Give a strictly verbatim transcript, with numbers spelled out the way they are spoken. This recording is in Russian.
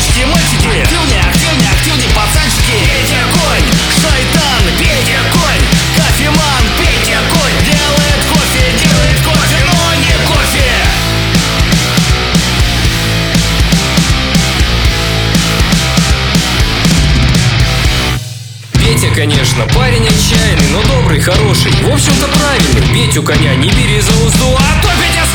мальчики, мальчики, активнее, активнее, активнее, пацанчики. Петя конь, шайтан, Петя конь, кофеман, Петя конь. Делает кофе, делает кофе, но не кофе. Петя, конечно, парень отчаянный, но добрый, хороший, в общем-то правильный. Петю коня не бери за узду, а то Петя